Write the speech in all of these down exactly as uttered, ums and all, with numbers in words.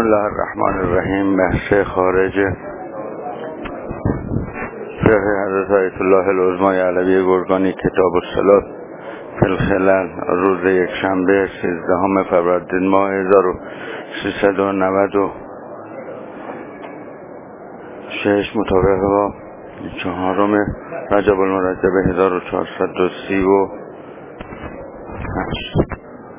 الله الرحمن الرحیم. بحث خارج فقه حضرت آیت الله العظمی علوی گرگانی، کتاب الصلاة فی الخلل، روز یک شنبه سیزدهم فروردین ماه هزار و سیصد و نود و شش مطابق با چهارم رجب المرجب هزار و چهارصد و سی و هشت.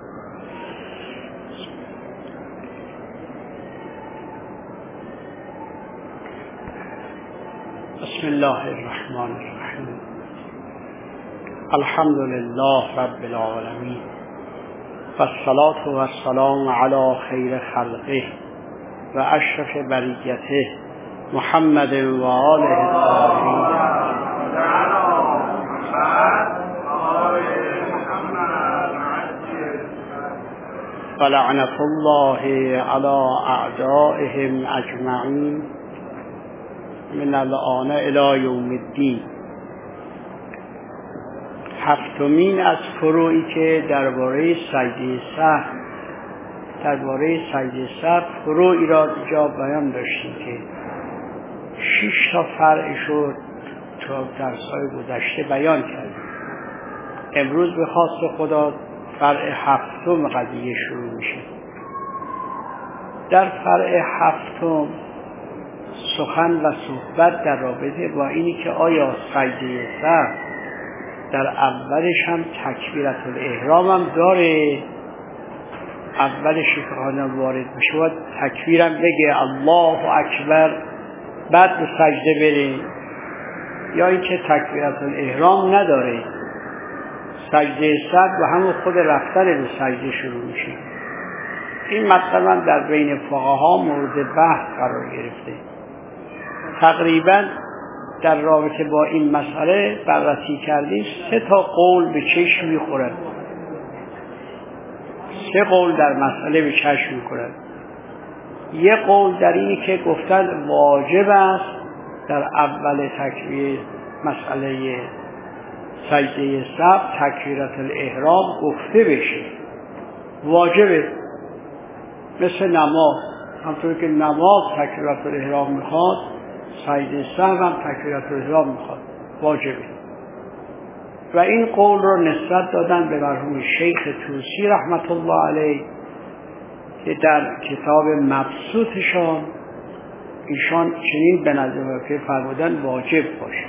بسم الله الرحمن الرحیم. الحمد لله رب العالمین و الصلاة و السلام علی خیر خلقه و اشرف بریته محمد و آله الطاهرین. و لعنة الله علی اعدائهم اجمعین من الآن الی یوم الدین. هفتمین از فروعی که درباره سجده سهو درباره سجده سهو فروعی را جا بیان داشتیم که شش تا فرع شد تا درس‌های گذشته بیان کردیم. امروز به خواست خدا فرع هفتم قضیه شروع میشه. در فرع هفتم سخن و صحبت در رابطه با اینی که آیا سجده سهو در اولش هم تکبیرت الاحرام هم داره، اولش که خانم وارد بشه باید تکبیرم بگه الله اکبر بعد به سجده بره، یا اینکه تکبیرت الاحرام نداره، سجده سهو و همون خود رفتن به سجده شروع میشه. این مثلا در بین فقها مورد بحث قرار گرفته. تقریبا در رابطه با این مسئله بررسی کردیم. سه تا قول به چشم میخورد، سه قول در مسئله به چشم میخورد. یه قول در اینی که گفتن واجب است در اول تکبیر مسئله سجده سهو تکبیرت الاحرام گفته بشه، واجبه، مثل نماز. همطور که نماز تکبیرت الاحرام میخواد، سجده سهو هم تکبیرت الاحرام میخواد، واجبه. و این قول رو نسبت دادن به مرحوم شیخ طوسی رحمت الله علیه که در کتاب مبسوطشان ایشان چنین به نظر که فرمودن واجب باشه.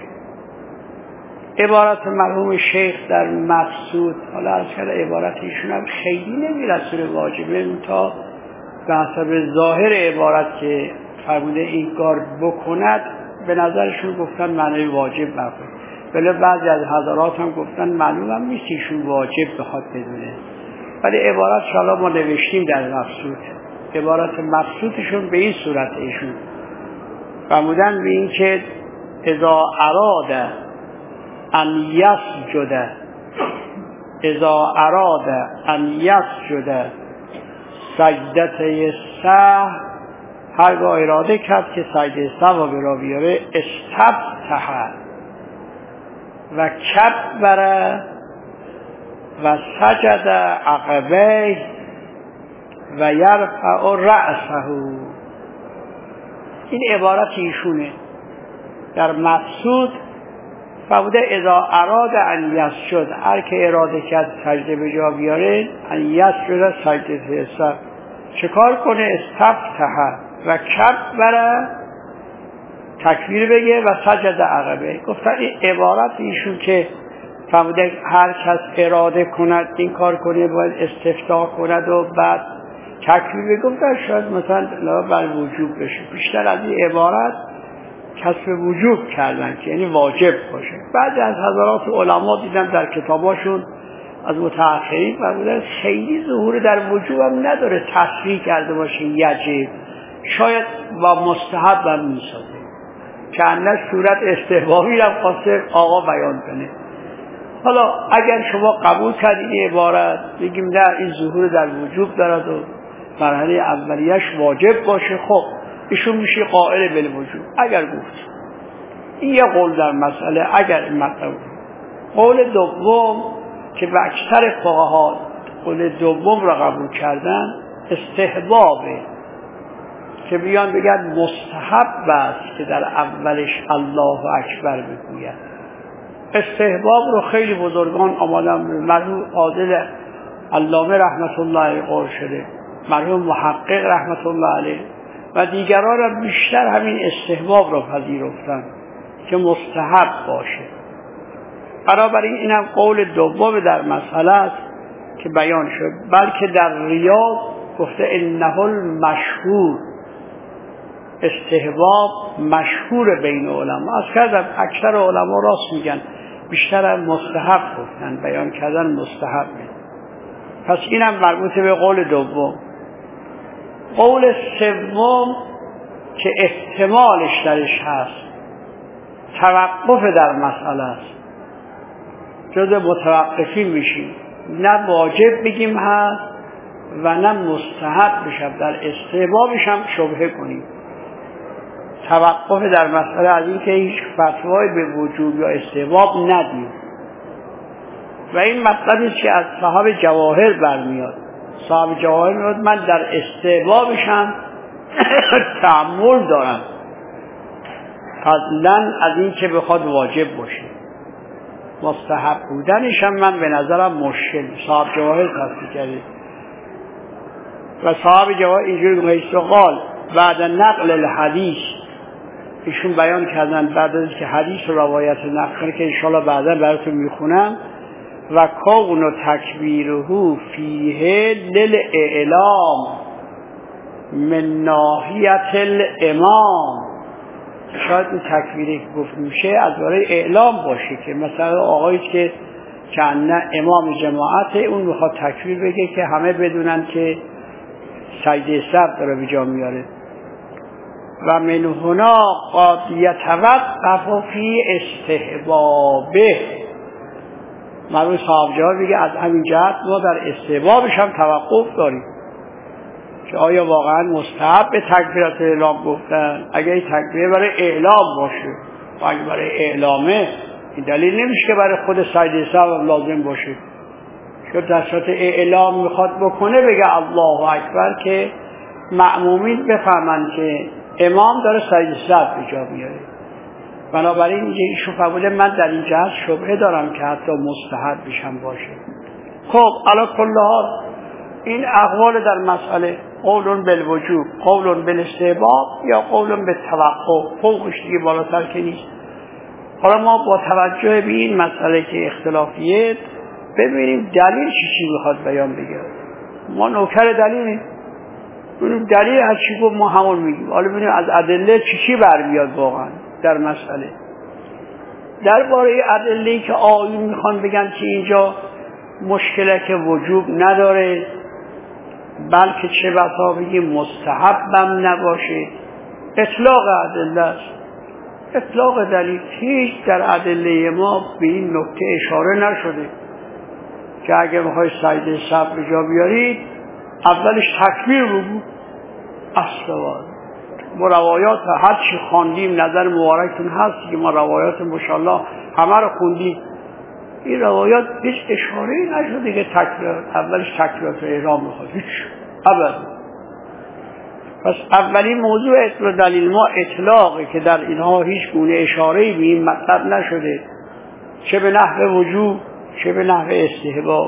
عبارت مرحوم شیخ در مبسوط، حالا از کل عبارت ایشون هم خیلی نمیرسه به واجبه، تا به حسب ظاهر عبارت که فرموده این کار بکند به نظرشون گفتن معنی واجب برخورد، ولی بعضی از حضرات هم گفتن معلوم هم نیست ایشون واجب بخواد بدونه. ولی عبارت شالا ما نوشتیم در مبسوط، عبارت مبسوطشون به این صورت ایشون فرمودن به این که اذا اراد ان یسجد اذا اراد ان یسجد سجدت سهو، هرگاه اراده کرد که سجده سهو به را بیاره، استفتح و کبر و سجد عقبیه و یرفع رأسه. این عبارت ایشونه در مبسوط. فرموده اذا اراد ان یسجد، هر که اراده کرد سجده به جا بیاره، ان یسجد سجده سهو چه کار کنه؟ استفتح و کبر، تکبیر بگه، و سجد عقبه. گفتن این عبارت ایشون که فرموده هر کس اراده کند این کار کنه باید استفتاح کند و بعد تکبیر بگه، گفتن شاید مثلا بر وجوب بشه. بیشتر از این عبارت کسب وجوب کردن که یعنی واجب باشه. بعضی از حضرات علما دیدن در کتاباشون از متأخرین فرمودن خیلی ظهور در وجوب هم نداره، تصریح کرده باشه یجب، شاید با مستحب هم میسازه که انش صورت استحبابی هم خواسته آقا بیان کنه. حالا اگر شما قبول کردید این عبارت بگیم نه این ظهور در وجوب دارد و مرحله اولیش واجب باشه، خب ایشون میشه قائل بالوجوب. اگر گفت این یه قول در مسئله، اگر این مطلب. قول دوم که به اکثر فقها قول دوم را قبول کردن، استحبابه که بیان بگن مستحب است که در اولش الله اکبر بگوید. استحباب رو خیلی بزرگان آمدن، مرحوم عادل علامه رحمت الله علیه قول شده، مرحوم محقق رحمت الله علیه و دیگران را بیشتر همین استحباب را پذیرفتن که مستحب باشه. بنابراین اینم قول دوم در مسئله است که بیان شد. بلکه در ریاض گفته انه المشهور، استحباب مشهور بین علما. از کردم اکثر علما راست میگن، بیشتر مستحب گفتن، بیان کردن مستحب. پس اینم مربوط به قول دوم. قول سوم که احتمالش درش هست، توقف در مسئله است، جز متوقفین میشیم، نه واجب بگیم هست و نه مستحب بشم، در استحبابش هم شبهه کنیم. توقف در مسئله از این که هیچ فتوای به وجوب یا استحباب ندیم و این مطلبی که از صاحب جواهر برمیاد. صاحب جواهر میاد من در استحبابش هم تأمل دارم، فضلا از این که بخواد واجب باشه. مستحب بودنش هم من به نظرم مشکل. صاحب جواهر تصدیق کرده و صاحب جواهر اینجوری میگه قال بعد نقل الحدیث، ایشون بیان کردن بعد از که حدیث و روایت نقل کنه که انشاءالله بعدا براتون میخونم، و کون و تکبیره فیه للاعلام من ناحیت الامام. شاید این تکبیری که گفت میشه از برای اعلام باشه که مثلا آقایی که کنه امام جماعت اون میخواد تکبیر بگه که همه بدونن که سجده سر داره به جا میاره. و من هنا قد یتوقف فی استحبابه. مرحوم صاحب جواب میگه از همین جهت ما در استحبابش هم توقف داریم که آیا واقعا مستحب به تکبیرات اعلام گفتن. اگر این تکبیر برای اعلام باشه و اگر برای اعلامه، این دلیل نمیشه که برای خود سجده سهو لازم باشه. که در صورت اعلام میخواد بکنه بگه الله اکبر که مأمومین بفهمن که امام داره سجده سهو به جا میاره. بنابراین اینجا ایشون فرموده من در این جهت شبهه دارم که حتی مستحب بشم باشه. خب علی کل حال این اقوال در مسئله قول بالوجوب، قول بالاستحباب یا قول بالتوقف، فوقش دیگه بالاتر که نیست. حالا ما با توجه به این مسئله که اختلافیه ببینیم دلیل چی چی میخواد بیان بگه. ما نوکر دلیلیم، ببینیم دلیل از چی گفت ما همون میگیم. حالا ببینیم از ادله چی چی برمیاد واقعا در مسئله. درباره ادله‌ای که آیون میخوان بگن که اینجا مشکله که وجوب نداره، بلکه چه بسا بگیم مستحبم نباشه، اطلاق ادله است. اطلاق دلیل هیچ در ادله ما به این نکته اشاره نشده که اگه بخوای سجده سهو به جا بیارید اولش تکبیر بگو. اصلا ما روایات هر چی خواندیم نظر مبارکتون هست که ما روایات ماشاءالله همه رو خوندیم، این روایات هیچ اشاره‌ای نشده که تکبیر اولش تکبیرات احرام میخواد، هیچ ابدا. پس اولین موضوع اطلاق دلیل ما اطلاقه که در اینها هیچ گونه اشاره‌ای به این مطلب نشده، چه به نحو وجوب چه به نحو استحباب،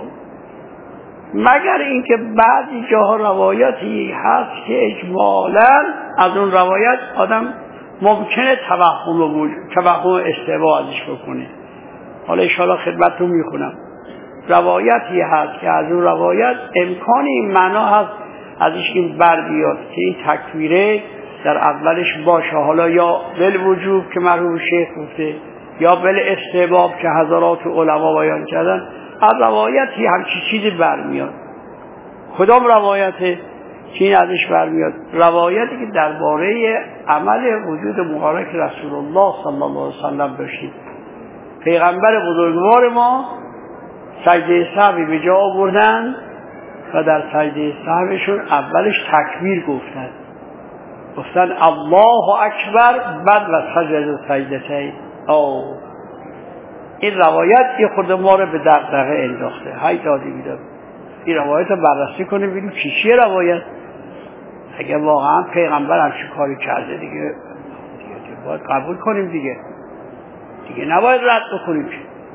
مگر اینکه بعضی جاها روایاتی هست که اجمالاً از اون روایت آدم ممکنه توهم و توهم استحباب ازش بکنه. حالا انشاءالله خدمتتون میخونم. روایتی هست که از اون روایت امکان این معنا هست ازش این بر بیاد که این تکبیره در اولش باشه، حالا یا بالوجوب که مرحوم شیخ گفته یا بالاستحباب که حضرات علما بیان کردن. از روایتی همچی چیزی برمیاد. کدام روایته که این ازش برمیاد؟ روایتی که درباره عمل وجود مبارک رسول الله صلی الله علیه وسلم داشتیم. پیغمبر بزرگوار ما سجده سهو به جا آوردن و در سجده سهوشون اولش تکبیر گفتن، گفتن الله اکبر، بعد و سجد سجدتین. او این روایت یه خود ما رو به دغدغه انداخته. های دادی میدم این روایت رو بررسی کنیم ببینیم چی چیه روایت. اگه واقعا پیغمبر همچین کاری کرده دیگه دیگه باید قبول کنیم دیگه دیگه نباید رد بکنیم.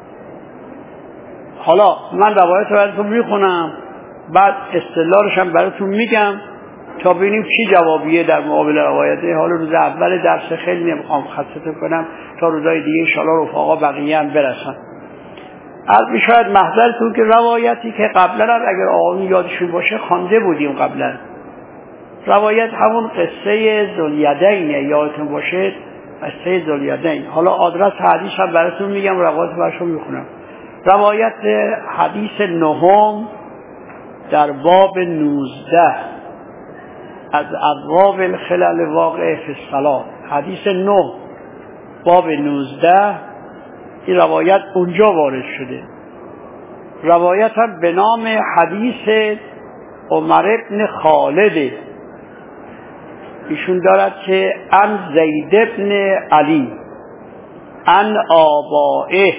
حالا من روایت رو براتون میخونم، بعد استدلالش هم براتون میگم تا ببینیم چی جوابیه در مقابل روایته. حالا روز اول درس خیلی نمیخوام خستتون کنم تا روزهای دیگه انشاءالله رفقا بقیه هم برسن. از میشاید محضرتون که روایتی که قبلا اگر آقایون یادشون باشه خوانده بودیم قبلا، روایت همون قصه ذوالیدینه، یادتون باشه قصه ذوالیدین. حالا آدرس حدیث هم براتون میگم، روایت براتون میخونم. روایت حدیث نهم در باب نوزده از ابواب الخلل واقع فی الصلاة، حدیث نه باب نوزده، این روایت اونجا وارد شده. روایت هم به نام حدیث عمر ابن خالد، ایشون دارد که ان زید ابن علی ان آبائه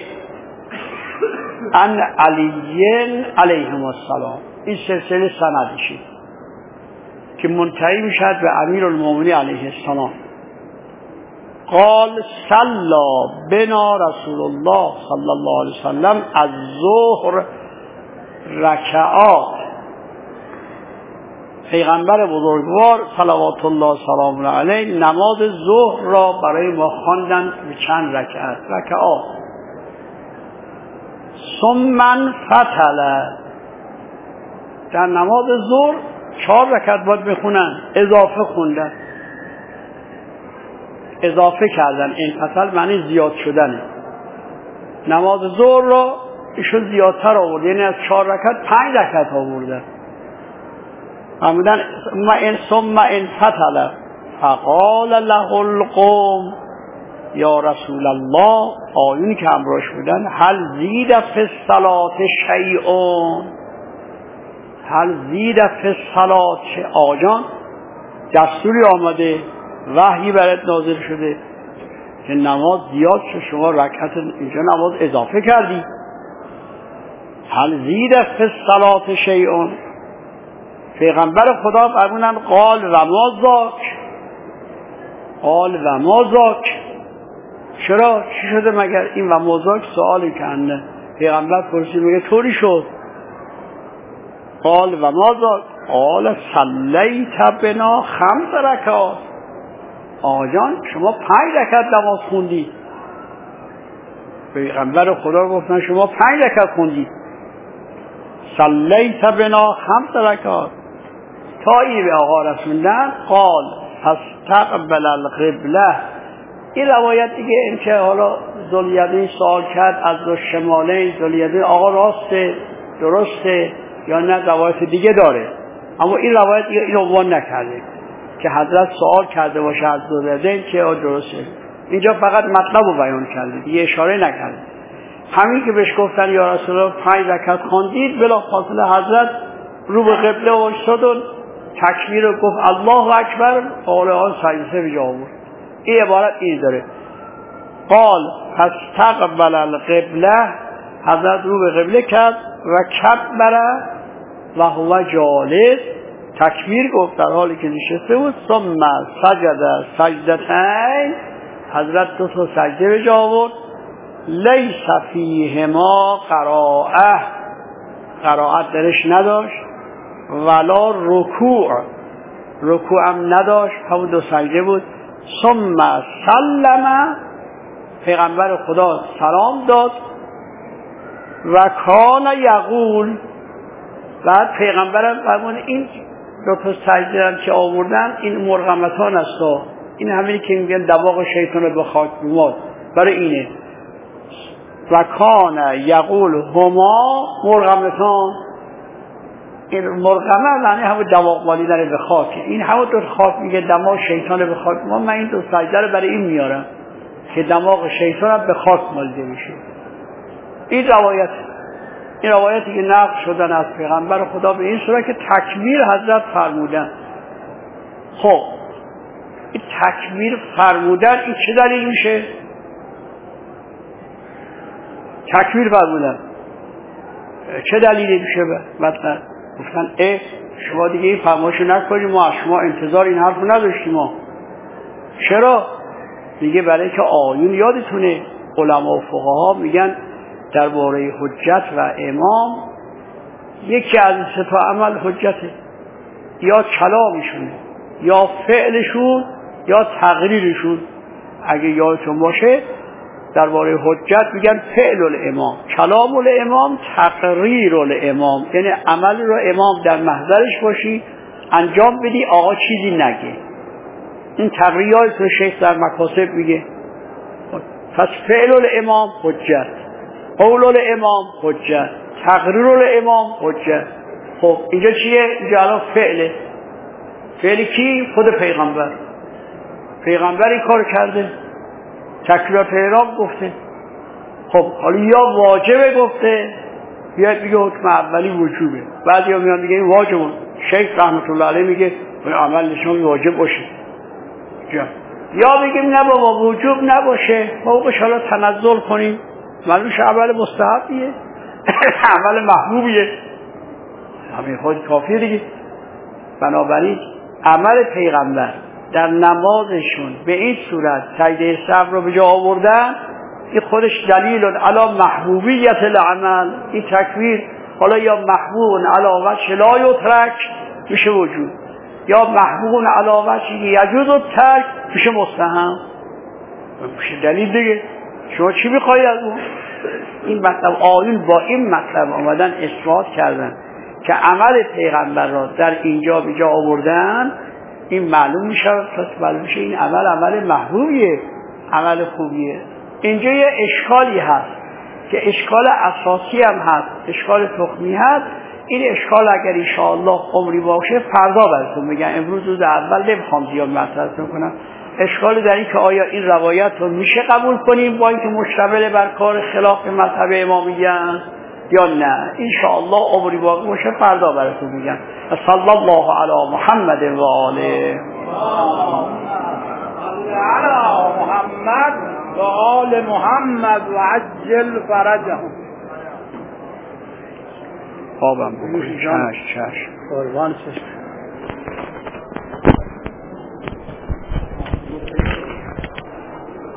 ان علیین علیهم السلام، این سلسله سندشه که منتهی میشد به امیرالمومنین علیه السلام. قال صلی بنا رسول الله صلی الله علیه وسلم از ظهر رکعات، پیغمبر بزرگوار صلوات الله سلام علیه نماز ظهر را برای ما خواندند به چند رکعت رکعات. ثم فتل، در نماز ظهر چهار رکعت باید بخونن، اضافه خوندن، اضافه کردن. این فتل معنی زیاد شدنه. نماز ظهر را ایشون زیادتر آورد، یعنی از چهار رکعت پنج رکعت آوردن. فرمودن ثم ان فتل فقال له القوم یا رسول الله، آیونی که همراهش بودن، هل زید فی الصلاة شیء، هل زید فی الصلاة شیء، آجان دستوری آمده، وحی برات نازل شده که نماز زیاد شد، شما رکعت اینجا نماز اضافه کردی. هل زید فی الصلاة شیء، پیغمبر خدا فرمودن قال و ما ذاک، قال و ما ذاک، چرا چی شده مگر این و ما ذاک؟ سوالی کنه پیغمبر پرسید، میگه طوری شد. قال و ما ذاک قال صلیت بنا خمس رکعات، آجان شما پنج رکعت نماز خوندی. پیغمبر خدا گفتن شما پنج رکعت خوندی. صلیت بنا خمس رکعات، تا این به آقا رسوندن قال فاستقبل القبله. این روایت دیگه این که حالا ذوالیدین سوال کرد از دو شماله، ذوالیدین آقا راسته درسته یا نه، روایت دیگه داره، اما این روایت دیگه این عنوان نکرده که حضرت سوال کرده باشه از ذوالیدین که درسته. اینجا فقط مطلب رو بیان کرده، دیگه اشاره نکرده. همین که بهش گفتن یا رسول الله پنج رکعت خواندید، بلا فاصله حضرت رو به قبله وایساد و تکبیر رو گفت الله اکبر، قال آن سجده به جا آورد. این عبارت این داره، قال فاستقبل القبله، حضرت رو به قبله کرد و کبر و هو جالس، تکبیر گفت در حالی که نشسته بود. ثم سجد سجدتین، حضرت دو تا سجده به جا آورد. لیس فیهما قراءه، قرائت درش نداشت، ولا رکوع، رکوع هم نداشت، همون دو سجده بود. ثم سلم، پیغمبر خدا سلام داد. و کان یقول، بعد پیغمبرم فرمود این دو تا سجده هم که آوردن این مرغمتان است، این همینی که میگن دماغ شیطان رو به خاک بماد، برای اینه. و کان یقول هما مرغمتان، این مرغمه یعنی همون دماغ مالیدن به خاک، این همون دو خاک میگه دماغ شیطان به خاک بماد، من این دو سجده رو برای این میارم که دماغ شیطان به خاک مالیده میشه. این روایت، این روایتی که نقل شدن از پیغمبر خدا به این صورت که تکبیر حضرت فرمودن. خب این تکبیر فرمودن این چه دلیل میشه؟ تکبیر فرمودن چه دلیلی میشه؟ مثلا گفتن اه شما دیگه این فرمایشو نکنید، ما از شما انتظار این حرفو نداشتیم. ما چرا؟ میگه برای که آیون یادتونه علما و فقها میگن درباره حجت و امام یکی از سه تا عمل حجته، یا کلامشون یا فعلشون یا تقریرشون. اگه یادتون باشه درباره حجت میگن فعل الامام، کلام الامام، تقریر الامام، یعنی عمل رو امام در محضرش باشی انجام بدی، آقا چیزی نگه. این تقریرات رو شیخ در مکاسب میگه. پس فعل الامام حجت، قول الامام حجت، تقریر الامام حجت. خب اینجا چیه؟ اینجا الان فعله. فعلی کی؟ خود پیغمبر. پیغمبر این کار کرده، تکبیرات احرام گفته. خب حالا یا واجبه گفته، یا میگه حکم اولی وجوبه. بعضی ها میان میگه این واجبه. شیخ رحمت الله علیه میگه عمل نشون واجب باشه. یا بگیم نه بابا وجوب نباشه، ما بهش حالا تنزل کنیم، معلومش عمل مستحبیه عمل محبوبیه، همین خود کافیه دیگه. بنابراین عمل پیغمبر در نمازشون به این صورت سجده سهو رو به جا آوردن، این خودش دلیل علی محبوبیت العمل. این تکبیر حالا یا محبوب علی وجه لا یترک میشه وجود، یا محبوب علی وجه یجوز الترک میشه مستحب، میشه دلیل دیگه. شما چی میخواید از اون؟ این مطلب آیون با این مطلب آمدن اثبات کردن که عمل پیغمبر را در اینجا به جا آوردن. این معلوم میشه، پس معلوم میشه این عمل عمل محبوبیه، عمل خوبیه. اینجا یه اشکالی هست که اشکال اساسی هم هست، اشکال تخمی هست. این اشکال اگر انشاءالله عمری باشه فردا براتون میگم، امروز روز اول نمیخوام زیاد مطرحتون کنم. اشکال در این که آیا این روایت رو میشه قبول کنیم با اینکه مشتمل بر کار خلاف مذهب امامیه یا نه. انشاءالله عمری باقی باشه فردا براتون میگم. صلی الله علی محمد و آله علی محمد و آل محمد و عجل فرجهم. خوابم بکنید. چشم چشم قربان